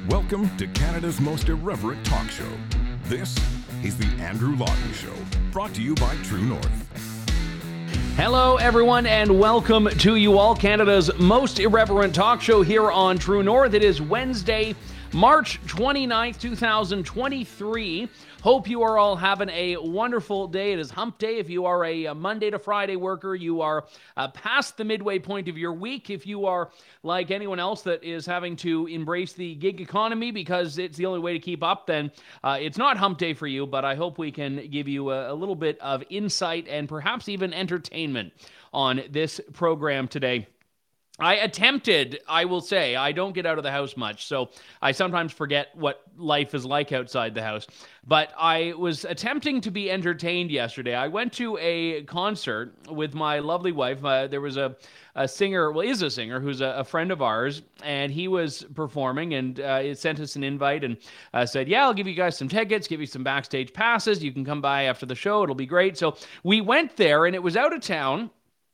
Welcome to Canada's most irreverent talk show. This is the Andrew Lawton Show, brought to you by True North. Hello, everyone, and welcome to you all, Canada's most irreverent talk show here on True North. It is Wednesday, March 29th, 2023. Hope you are all having a wonderful day. It is hump day. If you are a Monday to Friday worker, you are past the midway point of your week. If you are like anyone else that is having to embrace the gig economy because it's the only way to keep up, then it's not hump day for you, but I hope we can give you a little bit of insight and perhaps even entertainment on this program today. I will say, I don't get out of the house much, so I sometimes forget what life is like outside the house. But I was attempting to be entertained yesterday. I went to a concert with my lovely wife. There was a singer, is a singer, who's a friend of ours, and he was performing, and it sent us an invite and said, yeah, I'll give you guys some tickets, give you some backstage passes. You can come by after the show. It'll be great. So we went there, and it was out of town.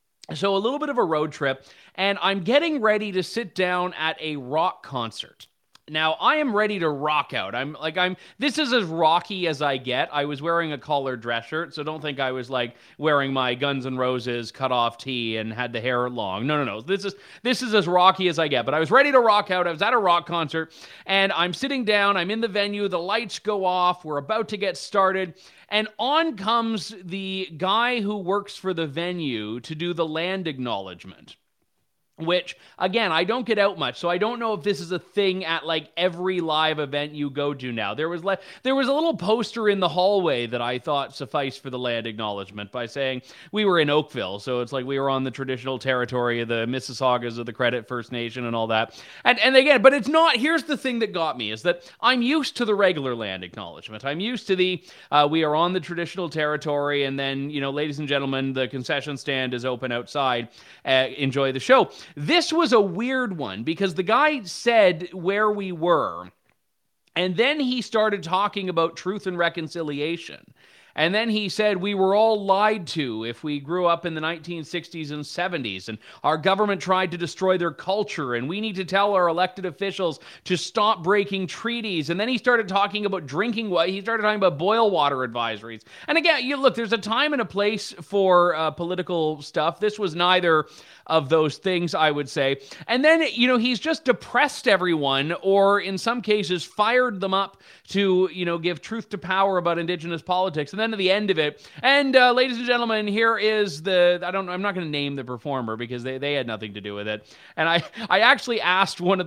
So a little bit of a road trip, and I'm getting ready to sit down at a rock concert. Now, I am ready to rock out. This is as rocky as I get. I was wearing a collared dress shirt, so don't think I was like wearing my Guns N' Roses cut-off tee and had the hair long. No. This is as rocky as I get, but I was ready to rock out. I was at a rock concert, and I'm sitting down. I'm in the venue. The lights go off. We're about to get started. And on comes the guy who works for the venue to do the land acknowledgement, which, again, I don't get out much, so I don't know if this is a thing at, like, every live event you go to now. There was a little poster in the hallway that I thought sufficed for the land acknowledgement by saying we were in Oakville, so it's like we were on the traditional territory of the Mississaugas of the Credit First Nation and all that. And again, but it's not, here's the thing that got me, is that I'm used to the regular land acknowledgement. I'm used to we are on the traditional territory, and then, ladies and gentlemen, the concession stand is open outside. Enjoy the show. This was a weird one because the guy said where we were, and then he started talking about truth and reconciliation. And then he said we were all lied to if we grew up in the 1960s and 70s, and our government tried to destroy their culture, and we need to tell our elected officials to stop breaking treaties. And then he started talking about drinking water. He started talking about boil water advisories. And again, look, there's a time and a place for political stuff. This was neither of those things, I would say. And then, he's just depressed everyone, or in some cases fired them up to, give truth to power about Indigenous politics. And then at the end of it, and ladies and gentlemen, here is I'm not going to name the performer because they had nothing to do with it. And I actually asked one of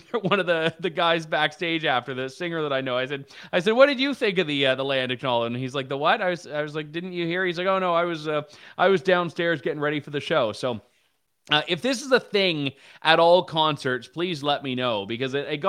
the guys backstage after, the singer that I know, I said, what did you think of the land acknowledgement? And he's like, the what? I was like, didn't you hear? He's like, oh no, I was downstairs getting ready for the show. So if this is a thing at all concerts, please let me know, because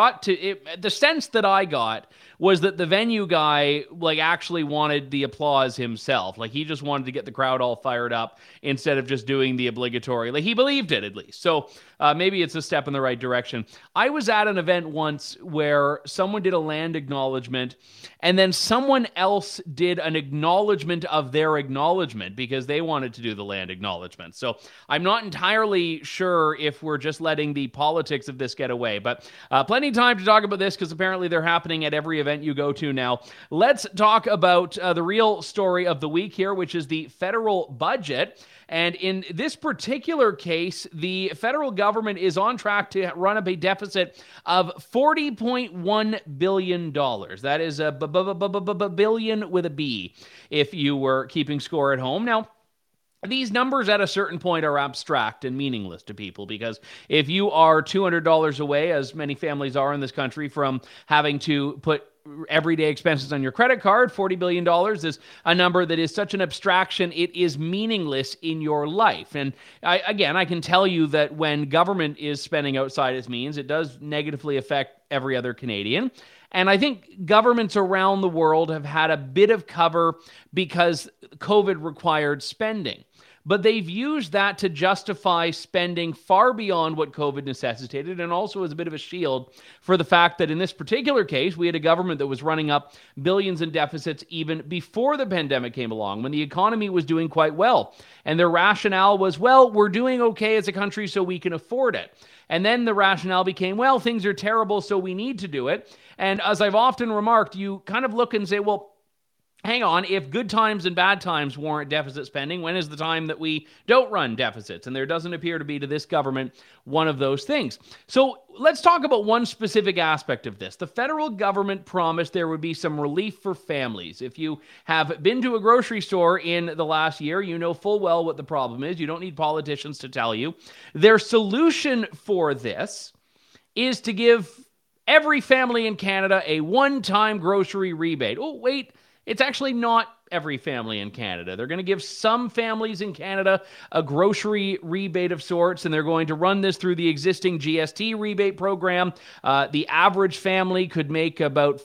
the sense that I got was that the venue guy actually wanted the applause himself. He just wanted to get the crowd all fired up instead of just doing the obligatory. He believed it, at least. So maybe it's a step in the right direction. I was at an event once where someone did a land acknowledgement, and then someone else did an acknowledgement of their acknowledgement because they wanted to do the land acknowledgement. So I'm not entirely sure if we're just letting the politics of this get away, but plenty of time to talk about this because apparently they're happening at every event you go to now. Let's talk about the real story of the week here, which is the federal budget. And in this particular case, the federal government is on track to run up a deficit of $40.1 billion. That is a billion with a B, if you were keeping score at home. Now, these numbers at a certain point are abstract and meaningless to people, because if you are $200 away, as many families are in this country, from having to put everyday expenses on your credit card, $40 billion is a number that is such an abstraction, it is meaningless in your life. And I can tell you that when government is spending outside its means, it does negatively affect every other Canadian. And I think governments around the world have had a bit of cover because COVID required spending. but they've used that to justify spending far beyond what COVID necessitated, and also as a bit of a shield for the fact that in this particular case, we had a government that was running up billions in deficits even before the pandemic came along, when the economy was doing quite well. And their rationale was, well, we're doing okay as a country, so we can afford it. And then the rationale became, well, things are terrible, so we need to do it. And as I've often remarked, you kind of look and say, well, hang on, if good times and bad times warrant deficit spending, when is the time that we don't run deficits? And there doesn't appear to be, to this government, one of those things. So let's talk about one specific aspect of this. The federal government promised there would be some relief for families. If you have been to a grocery store in the last year, you know full well what the problem is. You don't need politicians to tell you. Their solution for this is to give every family in Canada a one-time grocery rebate. Oh, wait. It's actually not every family in Canada. They're going to give some families in Canada a grocery rebate of sorts, and they're going to run this through the existing GST rebate program. The average family could make about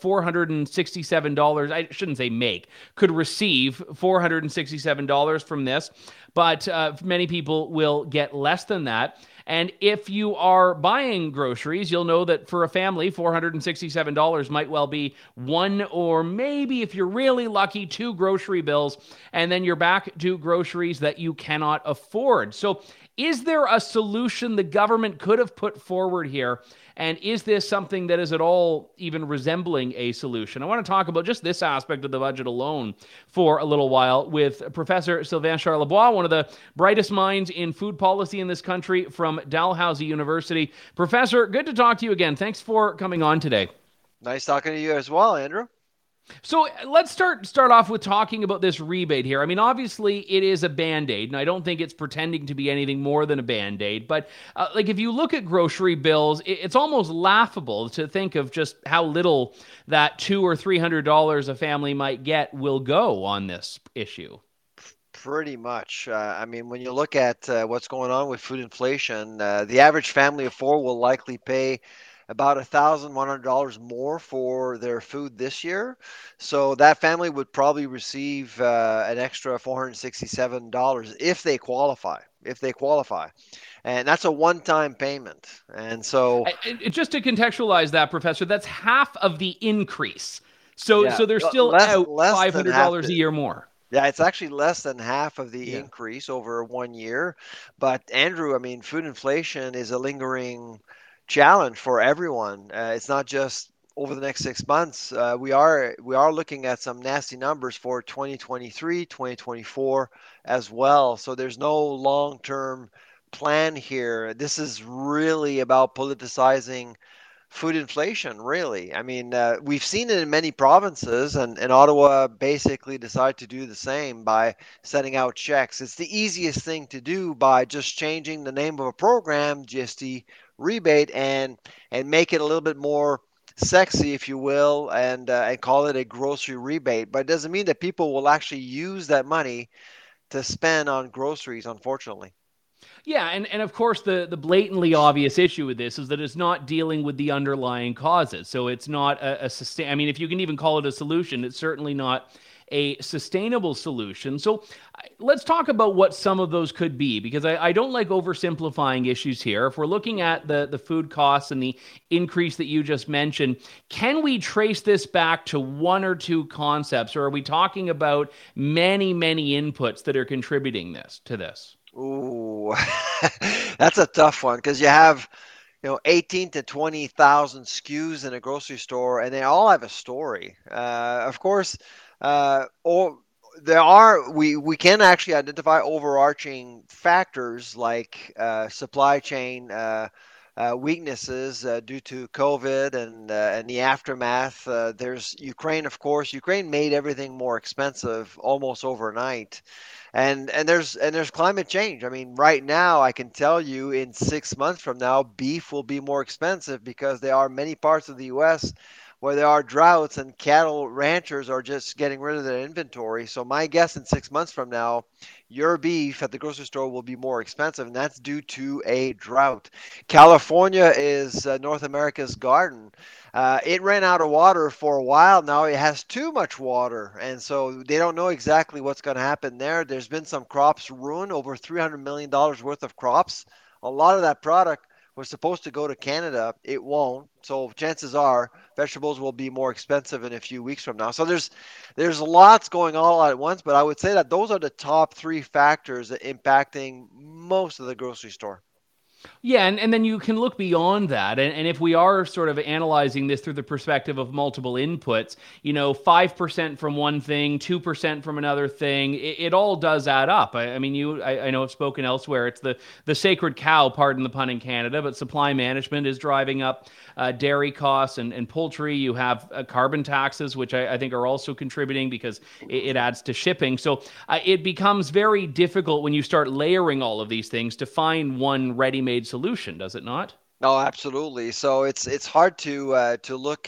$467. I shouldn't say make, could receive $467 from this, but many people will get less than that. And if you are buying groceries, you'll know that for a family, $467 might well be one, or maybe if you're really lucky, two grocery bills, and then you're back to groceries that you cannot afford. So is there a solution the government could have put forward here? And is this something that is at all even resembling a solution? I want to talk about just this aspect of the budget alone for a little while with Professor Sylvain Charlebois, one of the brightest minds in food policy in this country from Dalhousie University. Professor, good to talk to you again. Thanks for coming on today. Nice talking to you as well, Andrew. So let's start off with talking about this rebate here. I mean, obviously it is a Band-Aid, and I don't think it's pretending to be anything more than a Band-Aid. But if you look at grocery bills, it's almost laughable to think of just how little that $200 or $300 a family might get will go on this issue. Pretty much. I mean, when you look at what's going on with food inflation, the average family of four will likely pay about $1,100 more for their food this year. So that family would probably receive an extra $467 if they qualify. And that's a one-time payment. And so just to contextualize that, Professor, that's half of the increase. So they're still out $500 a year more. Yeah, it's actually less than half of the increase over 1 year. But Andrew, I mean, food inflation is a lingering challenge for everyone. It's not just over the next 6 months. We are looking at some nasty numbers for 2023, 2024 as well. So there's no long-term plan here. This is really about politicizing food inflation, really. I mean, we've seen it in many provinces, and Ottawa basically decided to do the same by sending out checks. It's the easiest thing to do by just changing the name of a program, GST rebate, and make it a little bit more sexy, if you will, and call it a grocery rebate. But it doesn't mean that people will actually use that money to spend on groceries, unfortunately. Yeah, and of course, the blatantly obvious issue with this is that it's not dealing with the underlying causes. So it's not a sustain. I mean, if you can even call it a solution, it's certainly not a sustainable solution. So let's talk about what some of those could be, because I don't like oversimplifying issues here. If we're looking at the food costs and the increase that you just mentioned, can we trace this back to one or two concepts, or are we talking about many, many inputs that are contributing to this? Ooh, that's a tough one, because you have 18 to 20,000 SKUs in a grocery store, and they all have a story. Of course, we can actually identify overarching factors like supply chain weaknesses due to COVID and the aftermath. There's Ukraine, of course. Ukraine made everything more expensive almost overnight. And there's climate change. I mean, right now, I can tell you in 6 months from now, beef will be more expensive because there are many parts of the U.S. where there are droughts and cattle ranchers are just getting rid of their inventory. So my guess in 6 months from now, your beef at the grocery store will be more expensive, and that's due to a drought. California is North America's garden. It ran out of water for a while. Now it has too much water, and so they don't know exactly what's going to happen there. There's been some crops ruined, over $300 million worth of crops. A lot of that product was supposed to go to Canada. It won't. So chances are vegetables will be more expensive in a few weeks from now. So there's lots going on all at once, but I would say that those are the top three factors impacting most of the grocery store. Yeah, and then you can look beyond that. And if we are sort of analyzing this through the perspective of multiple inputs, 5% from one thing, 2% from another thing, it all does add up. I mean, I know I've spoken elsewhere. It's the sacred cow, pardon the pun, in Canada, but supply management is driving up dairy costs and poultry. You have carbon taxes, which I think are also contributing because it adds to shipping. So it becomes very difficult when you start layering all of these things to find one ready-made solution, does it not? No, absolutely. So it's hard to look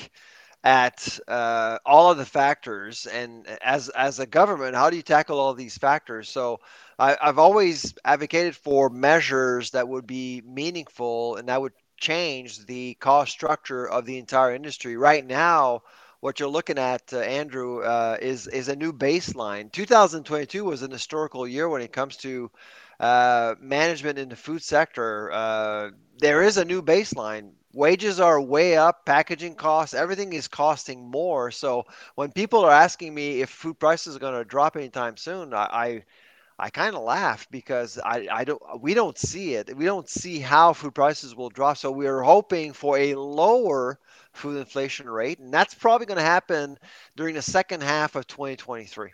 at all of the factors, and as a government, how do you tackle all these factors? So I've always advocated for measures that would be meaningful and that would change the cost structure of the entire industry. Right now, what you're looking at, Andrew, is a new baseline. 2022 was an historical year when it comes to management in the food sector. There is a new baseline. Wages are way up, packaging costs, everything is costing more. So when people are asking me if food prices are going to drop anytime soon, I kind of laugh because we don't see it. We don't see how food prices will drop. So we're hoping for a lower food inflation rate, and that's probably going to happen during the second half of 2023.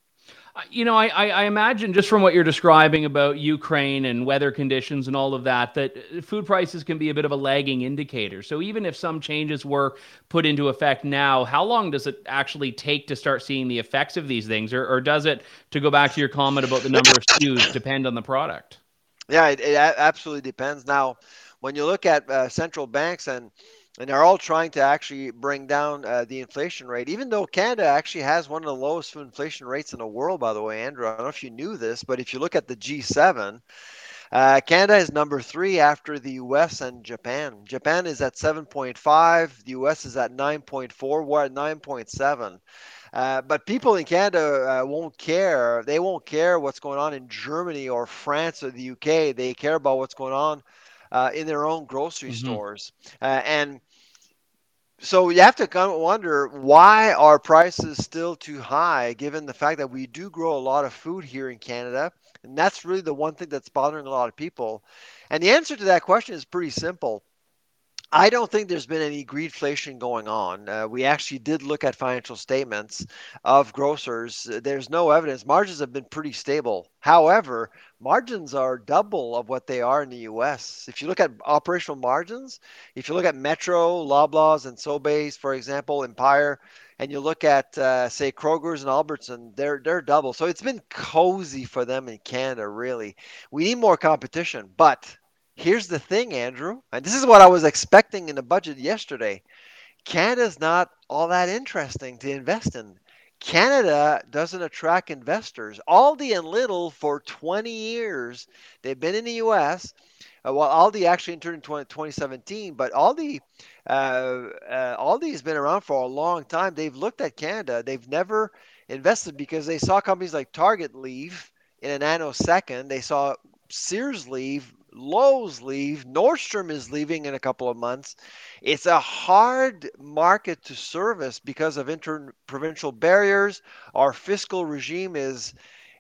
I imagine just from what you're describing about Ukraine and weather conditions and all of that, that food prices can be a bit of a lagging indicator. So even if some changes were put into effect now, how long does it actually take to start seeing the effects of these things? Or does it, to go back to your comment about the number of SKUs, depend on the product? Yeah, it absolutely depends. Now, when you look at central banks and they're all trying to actually bring down the inflation rate, even though Canada actually has one of the lowest food inflation rates in the world, by the way, Andrew. I don't know if you knew this, but if you look at the G7, Canada is number 3 after the US and Japan. Japan is at 7.5, the US is at 9.4, we're at 9.7. But people in Canada won't care. They won't care what's going on in Germany or France or the UK. They care about what's going on in their own grocery stores. And so you have to kind of wonder, why are prices still too high, given the fact that we do grow a lot of food here in Canada? And that's really the one thing that's bothering a lot of people. And the answer to that question is pretty simple. I don't think there's been any greedflation going on. We actually did look at financial statements of grocers. There's no evidence. Margins have been pretty stable. However, margins are double of what they are in the US. If you look at operational margins, if you look at Metro, Loblaws, and Sobeys, for example, Empire, and you look at, say, Kroger's and Albertson, they're double. So it's been cozy for them in Canada, really. We need more competition, but here's the thing, Andrew, and this is what I was expecting in the budget yesterday. Canada's not all that interesting to invest in. Canada doesn't attract investors. Aldi and Lidl, for 20 years, they've been in the U.S. Well, Aldi actually entered in 2017, but Aldi has been around for a long time. They've looked at Canada. They've never invested because they saw companies like Target leave in a nanosecond. They saw Sears leave, Lowe's leave, Nordstrom is leaving in a couple of months. It's a hard market to service because of interprovincial barriers. Our fiscal regime is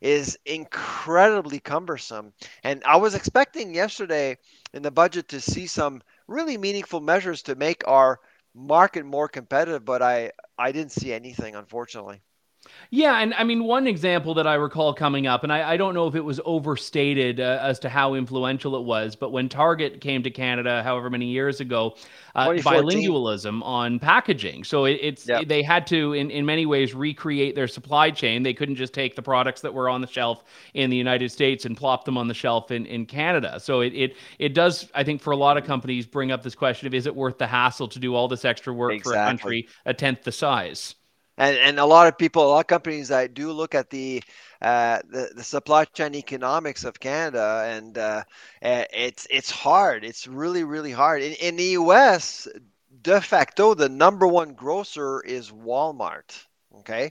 incredibly cumbersome. And I was expecting yesterday in the budget to see some really meaningful measures to make our market more competitive, but I didn't see anything, unfortunately. Yeah, and I mean, one example that I recall coming up, and I don't know if it was overstated as to how influential it was, but when Target came to Canada, however many years ago, 2014. bilingualism on packaging. So Yeah, they had to, in many ways, recreate their supply chain. They couldn't just take the products that were on the shelf in the United States and plop them on the shelf in Canada. So it does, I think, for a lot of companies, bring up this question of, is it worth the hassle to do all this extra work for a exactly. country a tenth the size? And a lot of people, a lot of companies that do look at the supply chain economics of Canada, and it's hard. It's really really hard. In the U.S., de facto, the number one grocer is Walmart. Okay,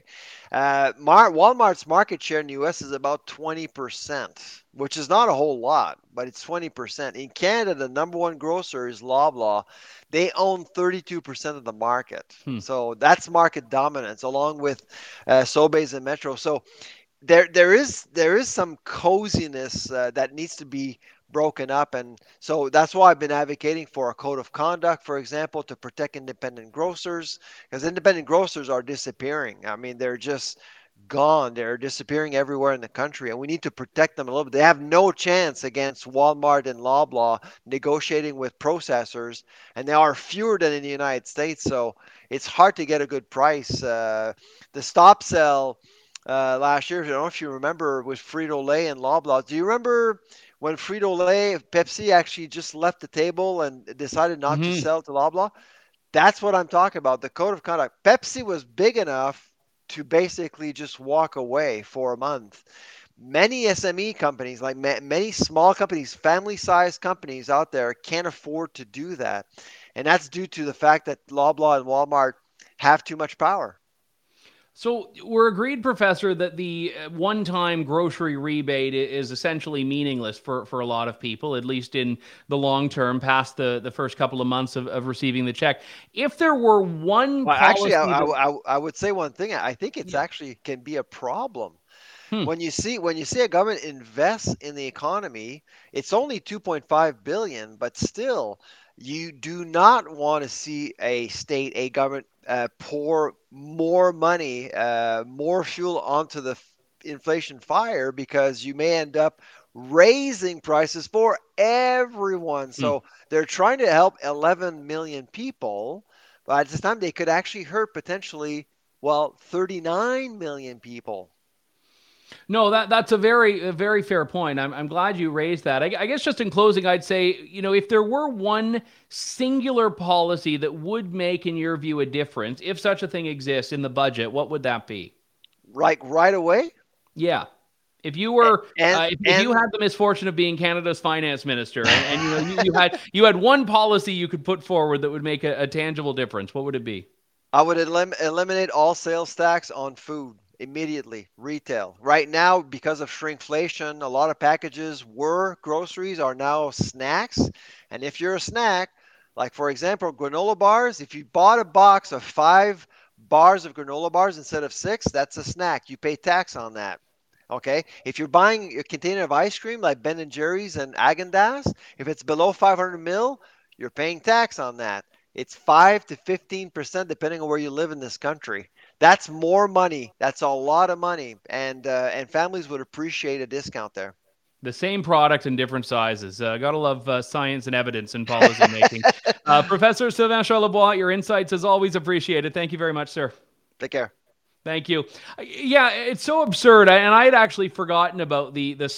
Walmart's market share in the U.S. is about 20%, which is not a whole lot, but it's 20%. In Canada, the number one grocer is Loblaw. They own 32% of the market. Hmm. So that's market dominance, along with Sobeys and Metro. So there is some coziness that needs to be broken up, and so that's why I've been advocating for a code of conduct, for example, to protect independent grocers, because independent grocers are disappearing. I mean, they're just gone. They're disappearing everywhere in the country, and we need to protect them a little bit. They have no chance against Walmart and Loblaw negotiating with processors, and they are fewer than in the United States, so it's hard to get a good price. The stop sell last year, I don't know if you remember, with Frito-Lay and Loblaw. Do you remember when Frito-Lay, Pepsi actually just left the table and decided not to Hmm. sell to Loblaw? That's what I'm talking about. The code of conduct. Pepsi was big enough to basically just walk away for a month. Many SME companies, like many small companies, family-sized companies out there, can't afford to do that, and that's due to the fact that Loblaw and Walmart have too much power. So we're agreed, Professor, that the one-time grocery rebate is essentially meaningless for a lot of people, at least in the long term, past the first couple of months of receiving the check. If there were one Well, actually, policy that, I would say one thing. I think it's yeah, actually can be a problem. hmm, When you see a government invest in the economy, it's only 2.5 billion, but still, you do not want to see a government pour more money, more fuel onto the inflation fire, because you may end up raising prices for everyone. hmm. So they're trying to help 11 million people, but at this time they could actually hurt potentially, well, 39 million people. No, that's a very fair point. I'm glad you raised that. I guess just in closing, I'd say, if there were one singular policy that would make, in your view, a difference, if such a thing exists in the budget, what would that be? Right away. Yeah. If you were, And if you and had the misfortune of being Canada's finance minister, and you had one policy you could put forward that would make a tangible difference, what would it be? I would eliminate all sales tax on food immediately, retail. Right now, because of shrinkflation, a lot of packages were groceries are now snacks. And if you're a snack, like for example, granola bars, if you bought a box of 5 bars of granola bars instead of 6, that's a snack. You pay tax on that. Okay. If you're buying a container of ice cream like Ben and Jerry's and Agendas, if it's below 500 mil, you're paying tax on that. It's 5 to 15% depending on where you live in this country. That's more money. That's a lot of money, and families would appreciate a discount there. The same product in different sizes. Gotta love science and evidence in policy making. Professor Sylvain Charlebois, your insights as always appreciated. Thank you very much, sir. Take care. Thank you. Yeah, it's so absurd, and I had actually forgotten about the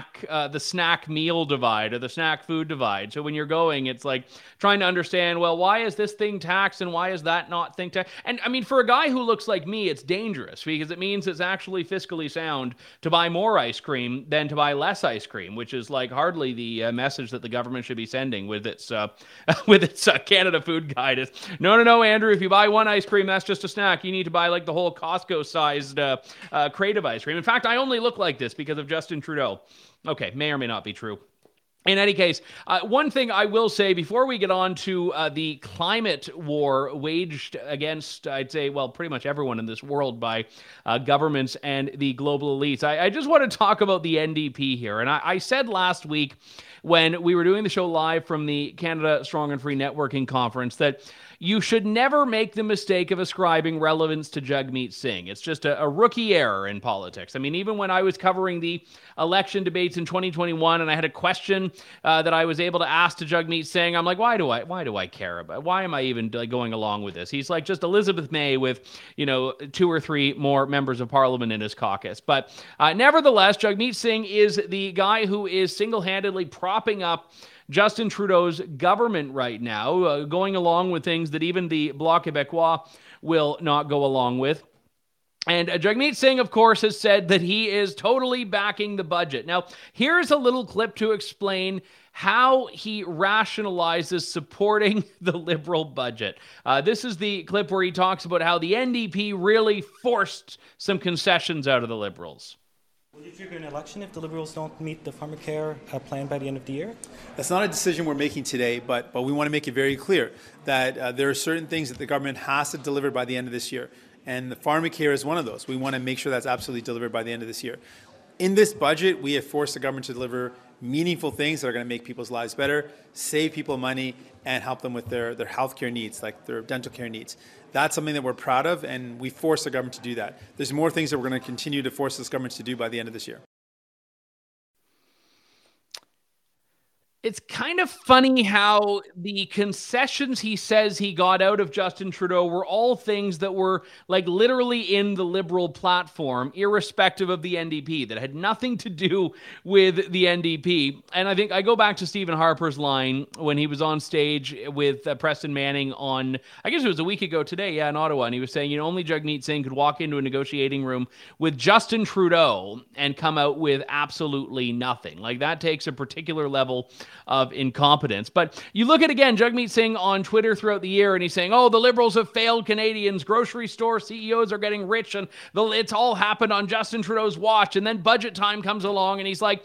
snack meal divide, or the snack food divide. So when you're going, it's like trying to understand, well, why is this thing taxed and why is that not thing taxed? And I mean, for a guy who looks like me, it's dangerous, because it means it's actually fiscally sound to buy more ice cream than to buy less ice cream, which is like hardly the message that the government should be sending with its with its Canada Food Guide. Is no, Andrew. If you buy one ice cream, that's just a snack. You need to buy like the whole Costco-sized crate of ice cream. In fact, I only look like this because of Justin Trudeau. Okay, may or may not be true. In any case, one thing I will say before we get on to the climate war waged against, I'd say, well, pretty much everyone in this world by governments and the global elites, I just want to talk about the NDP here. And I said last week when we were doing the show live from the Canada Strong and Free Networking Conference that you should never make the mistake of ascribing relevance to Jagmeet Singh. It's just a rookie error in politics. I mean, even when I was covering the election debates in 2021 and I had a question that I was able to ask to Jagmeet Singh, I'm like, why do I care about? Why am I even going along with this? He's like just Elizabeth May with, 2 or 3 more members of parliament in his caucus. But nevertheless, Jagmeet Singh is the guy who is single-handedly propping up Justin Trudeau's government right now, going along with things that even the Bloc Québécois will not go along with. And Jagmeet Singh, of course, has said that he is totally backing the budget. Now, here's a little clip to explain how he rationalizes supporting the Liberal budget. This is the clip where he talks about how the NDP really forced some concessions out of the Liberals. Will you trigger an election if the Liberals don't meet the pharmacare plan by the end of the year? That's not a decision we're making today, but we want to make it very clear that there are certain things that the government has to deliver by the end of this year. And the pharmacare is one of those. We want to make sure that's absolutely delivered by the end of this year. In this budget, we have forced the government to deliver meaningful things that are going to make people's lives better, save people money, and help them with their healthcare needs, like their dental care needs. That's something that we're proud of, and we force the government to do that. There's more things that we're going to continue to force this government to do by the end of this year. It's kind of funny how the concessions he says he got out of Justin Trudeau were all things that were like literally in the Liberal platform, irrespective of the NDP, that had nothing to do with the NDP. And I think I go back to Stephen Harper's line when he was on stage with Preston Manning on, I guess it was a week ago today, in Ottawa, and he was saying, only Jagmeet Singh could walk into a negotiating room with Justin Trudeau and come out with absolutely nothing. Like, that takes a particular level of incompetence. But you look at, again, Jagmeet Singh on Twitter throughout the year, and he's saying, the Liberals have failed Canadians. Grocery store CEOs are getting rich, and it's all happened on Justin Trudeau's watch. And then budget time comes along, and he's like,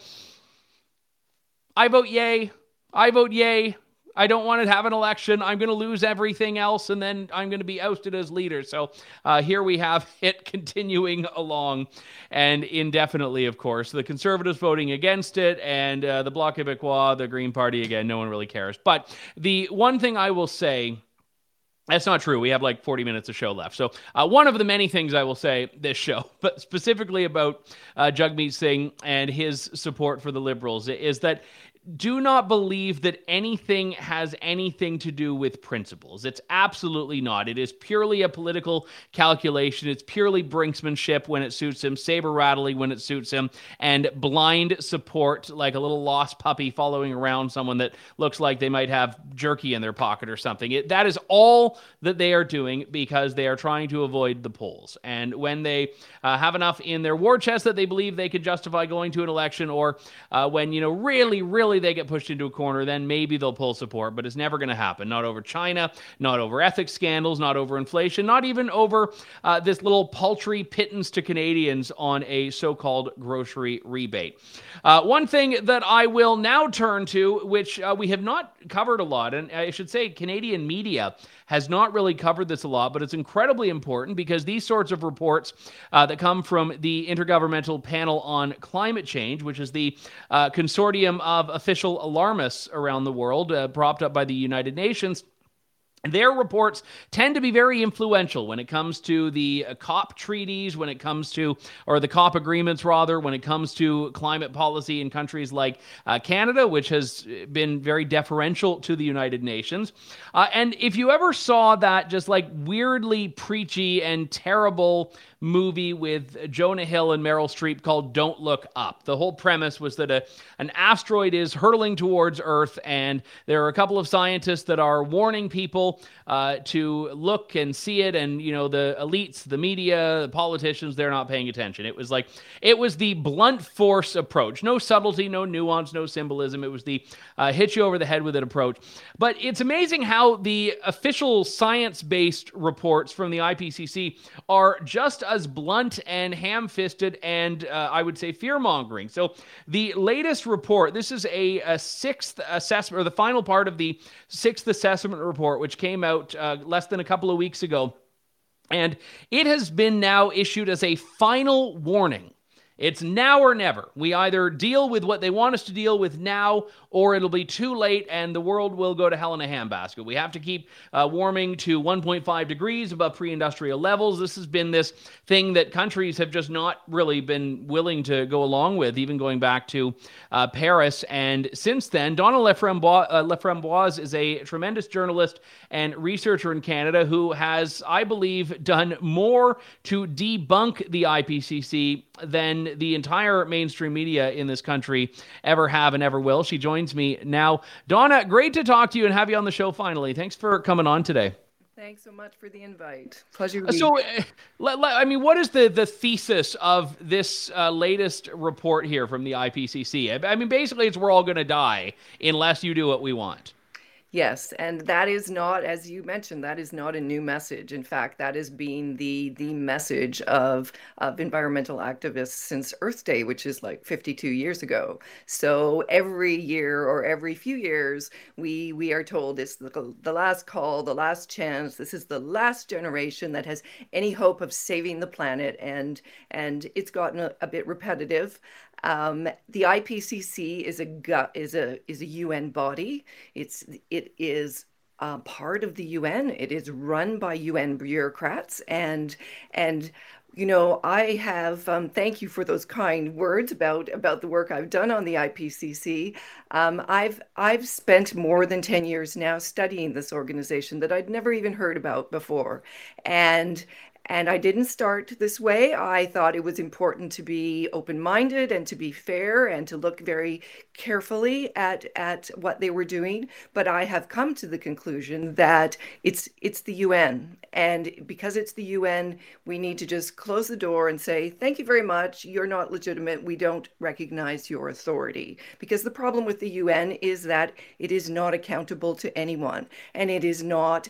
I vote yay. I vote yay. I don't want to have an election. I'm going to lose everything else, and then I'm going to be ousted as leader. So here we have it continuing along, and indefinitely, of course. The Conservatives voting against it, and the Bloc Québécois, the Green Party, again, no one really cares. But the one thing I will say, that's not true. We have like 40 minutes of show left. So one of the many things I will say this show, but specifically about Jagmeet Singh and his support for the Liberals, is that do not believe that anything has anything to do with principles. It's absolutely not. It is purely a political calculation. It's purely brinksmanship when it suits him, saber-rattling when it suits him, and blind support like a little lost puppy following around someone that looks like they might have jerky in their pocket or something. That is all that they are doing because they are trying to avoid the polls. And when they have enough in their war chest that they believe they could justify going to an election, or when, really they get pushed into a corner, then maybe they'll pull support, but it's never going to happen. Not over China, not over ethics scandals, not over inflation, not even over this little paltry pittance to Canadians on a so-called grocery rebate. One thing that I will now turn to, which we have not covered a lot, and I should say Canadian media has not really covered this a lot, but it's incredibly important because these sorts of reports that come from the Intergovernmental Panel on Climate Change, which is the consortium of official alarmists around the world, propped up by the United Nations, their reports tend to be very influential when it comes to the COP treaties, when it comes to, or the COP agreements rather, when it comes to climate policy in countries like Canada, which has been very deferential to the United Nations. And if you ever saw that just like weirdly preachy and terrible movie with Jonah Hill and Meryl Streep called Don't Look Up. The whole premise was that an asteroid is hurtling towards Earth, and there are a couple of scientists that are warning people to look and see it, and the elites, the media, the politicians, they're not paying attention. It was the blunt force approach. No subtlety, no nuance, no symbolism. It was the hit you over the head with it approach. But it's amazing how the official science-based reports from the IPCC are just as blunt and ham-fisted and I would say fear-mongering. So the latest report, this is a sixth assessment, or the final part of the sixth assessment report, which came out less than a couple of weeks ago. And it has been now issued as a final warning. It's now or never. We either deal with what they want us to deal with now, or it'll be too late and the world will go to hell in a handbasket. We have to keep warming to 1.5 degrees above pre-industrial levels. This has been this thing that countries have just not really been willing to go along with, even going back to Paris. And since then, Donald Laframboise is a tremendous journalist and researcher in Canada who has, I believe, done more to debunk the IPCC than the entire mainstream media in this country ever have and ever will. She joins me now. Donna, great to talk to you and have you on the show finally. Thanks for coming on today. Thanks so much for the invite. Pleasure to be So, I mean, what is the thesis of this latest report here from the IPCC? I mean, basically, it's we're all going to die unless you do what we want. Yes, and that is not, as you mentioned, that is not a new message. In fact, that has been the message of environmental activists since Earth Day, which is like 52 years ago. So every year or every few years, we are told it's the last call, the last chance. This is the last generation that has any hope of saving the planet, and it's gotten a bit repetitive. The IPCC is a UN body. It is part of the UN. It is run by UN bureaucrats, and you know, I have thank you for those kind words about the work I've done on the IPCC. I've spent more than 10 years now studying this organization that I'd never even heard about before, and I didn't start this way. I thought it was important to be open-minded and to be fair and to look very carefully at what they were doing. But I have come to the conclusion that it's the UN. And because it's the UN, we need to just close the door and say, thank you very much. You're not legitimate. We don't recognize your authority. Because the problem with the UN is that it is not accountable to anyone. And it is not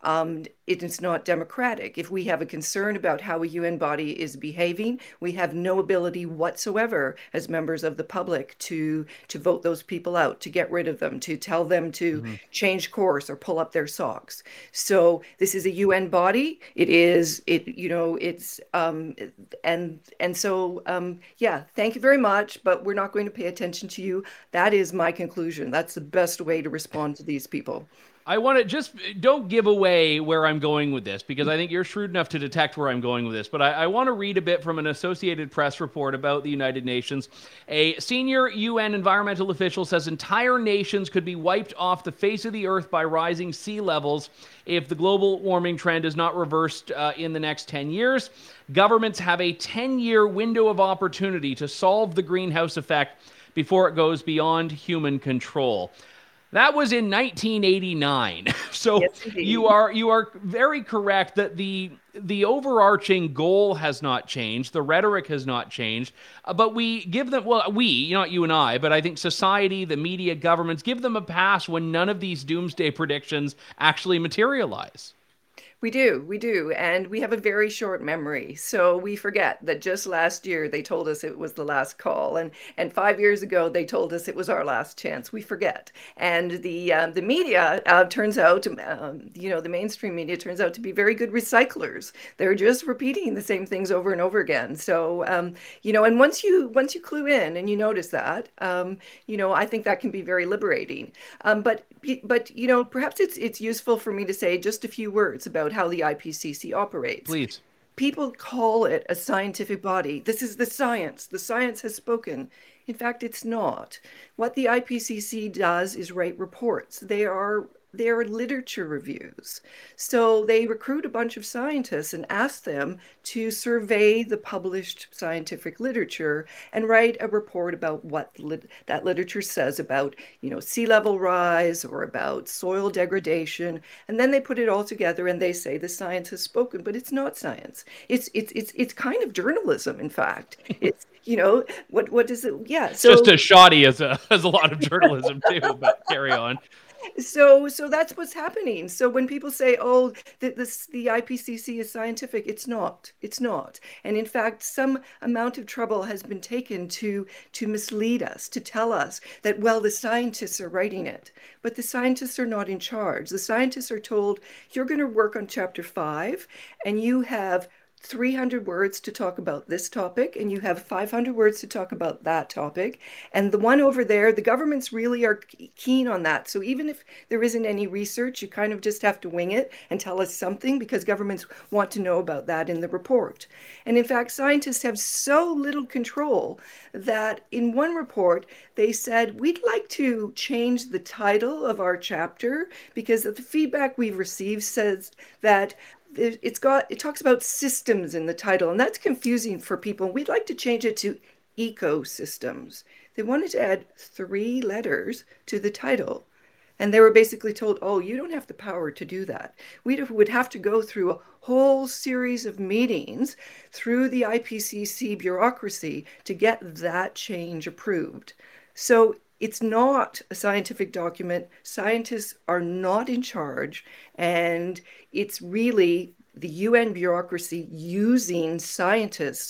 democratic. If we have a concern about how a UN body is behaving, we have no ability whatsoever as members of the public to vote those people out, to get rid of them, to tell them to change course or pull up their socks. So this is a UN body. Yeah, thank you very much, but we're not going to pay attention to you. That is my conclusion. That's the best way to respond to these people. I want to just don't give away where I'm going with this, because I think you're shrewd enough to detect where I'm going with this. But I want to read a bit from an Associated Press report about the United Nations. A senior UN environmental official says entire nations could be wiped off the face of the earth by rising sea levels if the global warming trend is not reversed in the next 10 years. Governments have a 10-year window of opportunity to solve the greenhouse effect before it goes beyond human control. That was in 1989. So yes, you are very correct that the overarching goal has not changed. The rhetoric has not changed. But we give them, well, we, not you and I, but I think society, the media, governments, give them a pass when none of these doomsday predictions actually materialize. We do. And we have a very short memory. So we forget that just last year they told us it was the last call. And 5 years ago, they told us it was our last chance. We forget. And the media turns out, the mainstream media turns out to be very good recyclers. They're just repeating the same things over and over again. So, and once you clue in and you notice that, I think that can be very liberating. But perhaps it's useful for me to say just a few words about how the IPCC operates. Please. People call it a scientific body. This is the science. The science has spoken. In fact, it's not. What the IPCC does is write reports. They are literature reviews. So they recruit a bunch of scientists and ask them to survey the published scientific literature and write a report about what that literature says about, sea level rise or about soil degradation. And then they put it all together and they say the science has spoken, but it's not science. It's kind of journalism, in fact. It's what is it? Yeah. So, just as shoddy as a lot of journalism too, but carry on. So that's what's happening. So when people say, "Oh, the IPCC is scientific," it's not. It's not. And in fact, some amount of trouble has been taken to mislead us, to tell us that, well, the scientists are writing it, but the scientists are not in charge. The scientists are told, "You're going to work on chapter 5, and you have 300 words to talk about this topic, and you have 500 words to talk about that topic. And the one over there, the governments really are keen on that. So even if there isn't any research, you kind of just have to wing it and tell us something because governments want to know about that in the report." And in fact, scientists have so little control that in one report, they said, "We'd like to change the title of our chapter because the feedback we've received says that it talks about systems in the title, and that's confusing for people. We'd like to change it to ecosystems." They wanted to add 3 letters to the title. And they were basically told, "Oh, you don't have the power to do that. We would have to go through a whole series of meetings through the IPCC bureaucracy to get that change approved." So it's not a scientific document. Scientists are not in charge. And it's really the UN bureaucracy using scientists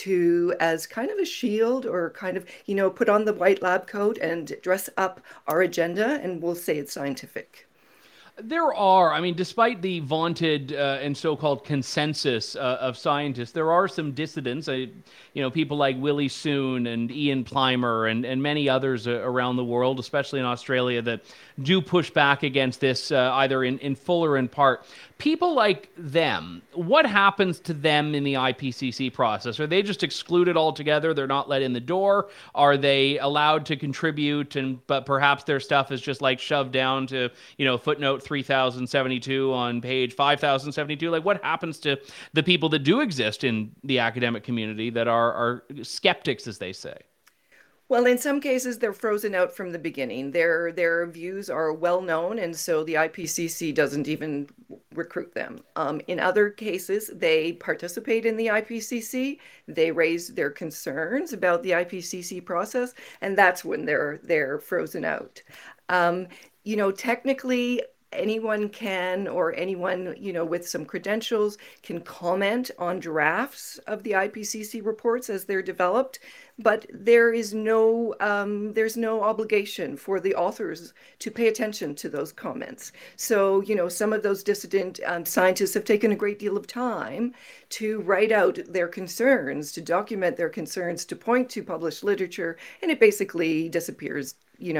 to as kind of a shield or kind of, put on the white lab coat and dress up our agenda, and we'll say it's scientific. There are, despite the vaunted and so-called consensus of scientists, there are some dissidents, people like Willie Soon and Ian Plimer and many others around the world, especially in Australia, that do push back against this either in full or in part. People like them, what happens to them in the IPCC process? Are they just excluded altogether? They're not let in the door? Are they allowed to contribute, but perhaps their stuff is just like shoved down to, footnote 3072 on page 5072? Like, what happens to the people that do exist in the academic community that are skeptics, as they say? Well, in some cases, they're frozen out from the beginning. Their views are well known, and so the IPCC doesn't even recruit them. In other cases, they participate in the IPCC. They raise their concerns about the IPCC process, and that's when they're frozen out. Technically, anyone can, or anyone, with some credentials can comment on drafts of the IPCC reports as they're developed, but there's no obligation for the authors to pay attention to those comments. So, some of those dissident scientists have taken a great deal of time to write out their concerns, to document their concerns, to point to published literature, and it basically disappears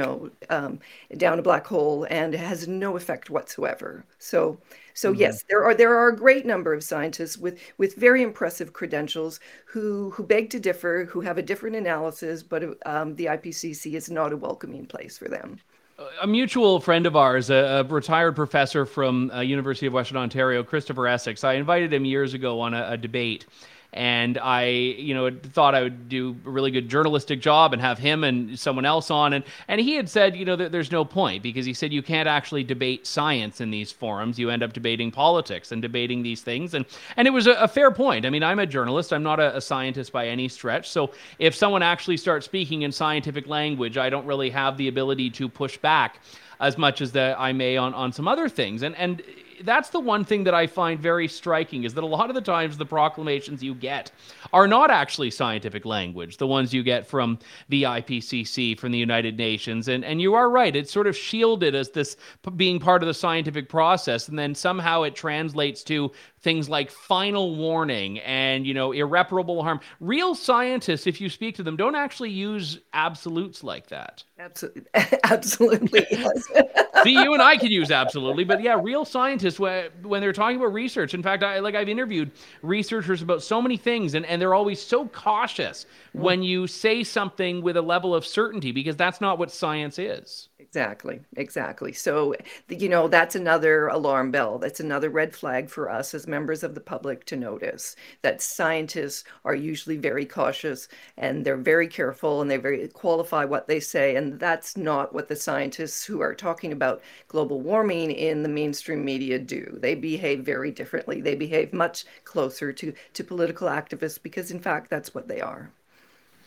down a black hole and has no effect whatsoever. So yes, there are a great number of scientists with very impressive credentials who beg to differ, who have a different analysis, but the IPCC is not a welcoming place for them. A mutual friend of ours, a retired professor from University of Western Ontario, Christopher Essex, I invited him years ago on a debate. And I, thought I would do a really good journalistic job and have him and someone else on. And he had said, that there's no point, because he said you can't actually debate science in these forums. You end up debating politics and debating these things. And it was a fair point. I'm a journalist. I'm not a scientist by any stretch. So if someone actually starts speaking in scientific language, I don't really have the ability to push back as much as that I may on some other things. And that's the one thing that I find very striking, is that a lot of the times the proclamations you get are not actually scientific language, the ones you get from the IPCC, from the United Nations. And you are right, it's sort of shielded as this being part of the scientific process, and then somehow it translates to things like final warning and, irreparable harm. Real scientists, if you speak to them, don't actually use absolutes like that. Absolutely. Yes. See, you and I could use absolutely, but yeah, real scientists, when they're talking about research, in fact, I've interviewed researchers about so many things, and they're always so cautious when you say something with a level of certainty, because that's not what science is. Exactly. So, that's another alarm bell. That's another red flag for us as members of the public to notice that scientists are usually very cautious, and they're very careful, and they very qualify what they say. And that's not what the scientists who are talking about global warming in the mainstream media do. They behave very differently. They behave much closer to political activists, because in fact, that's what they are.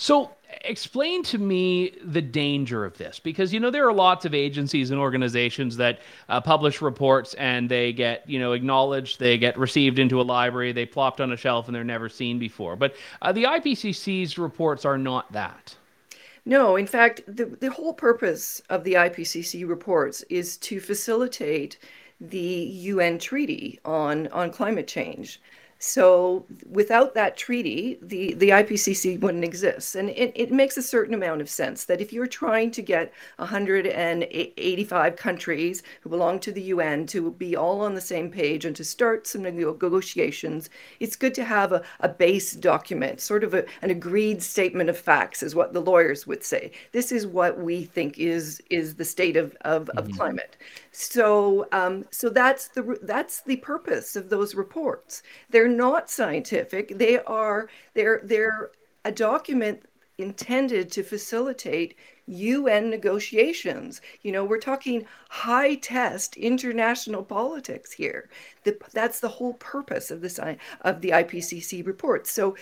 So explain to me the danger of this, because, there are lots of agencies and organizations that publish reports and they get, acknowledged, they get received into a library, they plopped on a shelf and they're never seen before. But the IPCC's reports are not that. No, in fact, the whole purpose of the IPCC reports is to facilitate the UN Treaty on climate change. So without that treaty, the IPCC wouldn't exist. And it makes a certain amount of sense that if you're trying to get 185 countries who belong to the UN to be all on the same page and to start some negotiations, it's good to have a base document, sort of an agreed statement of facts, is what the lawyers would say. This is what we think is the state of climate. So that's the purpose of those reports. They're not scientific. They're a document intended to facilitate UN negotiations. We're talking high test international politics here. That's the whole purpose of the IPCC report. So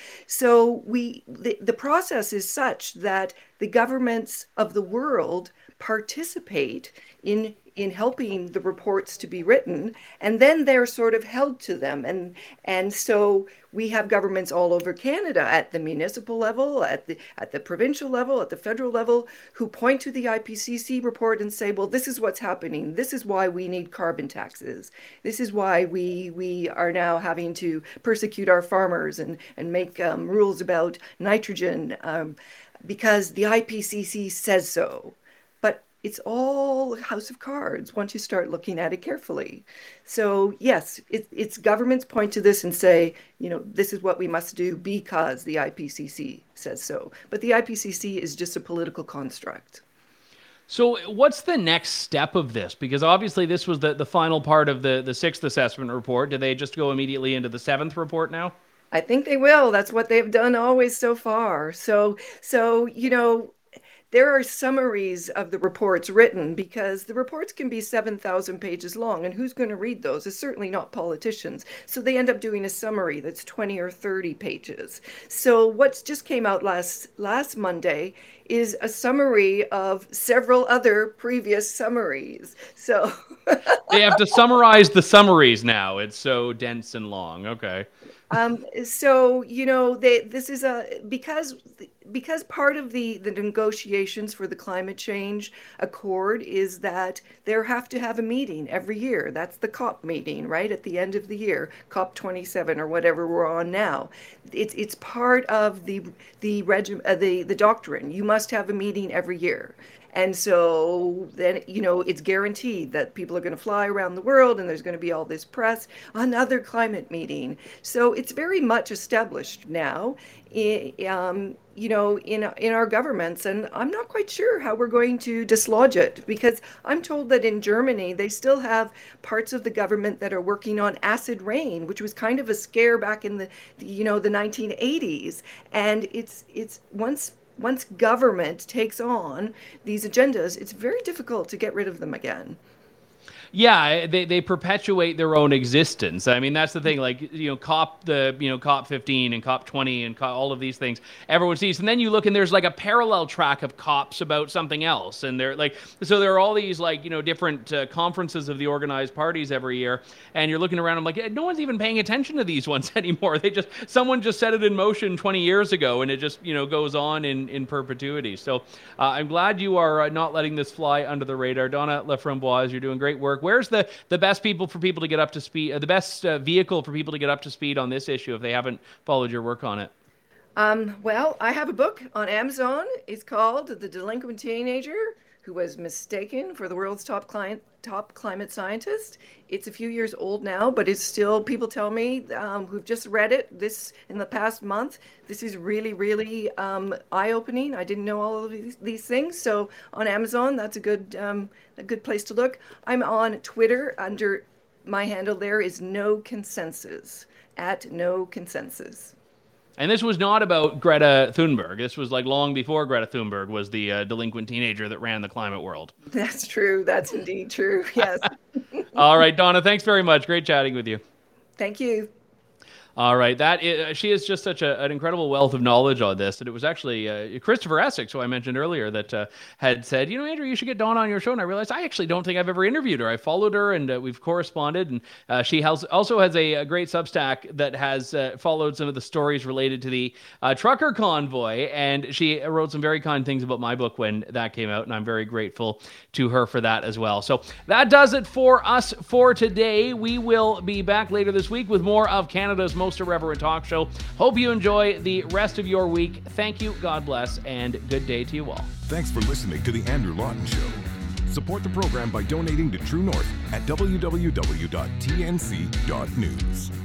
the process is such that the governments of the world participate in helping the reports to be written, and then they're sort of held to them. And so we have governments all over Canada at the municipal level, at the provincial level, at the federal level, who point to the IPCC report and say, well, this is what's happening. This is why we need carbon taxes. This is why we are now having to persecute our farmers and make rules about nitrogen because the IPCC says so. But it's all a house of cards once you start looking at it carefully. So yes, it's governments point to this and say, this is what we must do because the IPCC says so. But the IPCC is just a political construct. So what's the next step of this? Because obviously this was the final part of the sixth assessment report. Do they just go immediately into the seventh report now? I think they will. That's what they've done always so far. So there are summaries of the reports written because the reports can be 7,000 pages long, and who's going to read those? It's certainly not politicians. So they end up doing a summary that's 20 or 30 pages. So what's just came out last Monday is a summary of several other previous summaries. So they have to summarize the summaries now. It's so dense and long. Okay. So this is because part of the negotiations for the climate change accord is that they have to have a meeting every year. That's the COP meeting, right at the end of the year, COP 27 or whatever we're on now. It's part of the doctrine. You must have a meeting every year. And so then, it's guaranteed that people are going to fly around the world and there's going to be all this press, another climate meeting. So it's very much established now, in our governments. And I'm not quite sure how we're going to dislodge it, because I'm told that in Germany, they still have parts of the government that are working on acid rain, which was kind of a scare back in the 1980s. And it's once government takes on these agendas, it's very difficult to get rid of them again. Yeah, they perpetuate their own existence. I mean, that's the thing. Like, COP 15 and COP 20 and all of these things everyone sees, and then you look and there's like a parallel track of COPs about something else, and there are all these different conferences of the organized parties every year, and you're looking around. I'm like, no one's even paying attention to these ones anymore. Someone just set it in motion 20 years ago, and it just goes on in perpetuity. So I'm glad you are not letting this fly under the radar, Donna Laframboise. You're doing great work. Where's the best people for people to get up to speed, the best vehicle for people to get up to speed on this issue if they haven't followed your work on it? Well, I have a book on Amazon. It's called The Delinquent Teenager Who Was Mistaken for the World's Top Climate Scientist. It's a few years old now, but it's still, people tell me who've just read it in the past month, this is really, really eye-opening. I didn't know all of these things. So on Amazon, that's a good place to look. I'm on Twitter under, my handle there is No Consensus, @NoConsensus. And this was not about Greta Thunberg. This was long before Greta Thunberg was the delinquent teenager that ran the climate world. That's true. That's indeed true. Yes. All right, Donna, thanks very much. Great chatting with you. Thank you. All right, she is just such an incredible wealth of knowledge on this. And it was actually Christopher Essex, who I mentioned earlier, that had said, Andrew, you should get Dawn on your show. And I realized I actually don't think I've ever interviewed her. I followed her, and we've corresponded. And she also has a great Substack that has followed some of the stories related to the trucker convoy. And she wrote some very kind things about my book when that came out, and I'm very grateful to her for that as well. So that does it for us for today. We will be back later this week with more of Canada's most irreverent talk show. Hope you enjoy the rest of your week. Thank you, God bless, and good day to you all. Thanks for listening to The Andrew Lawton Show. Support the program by donating to True North at www.tnc.news.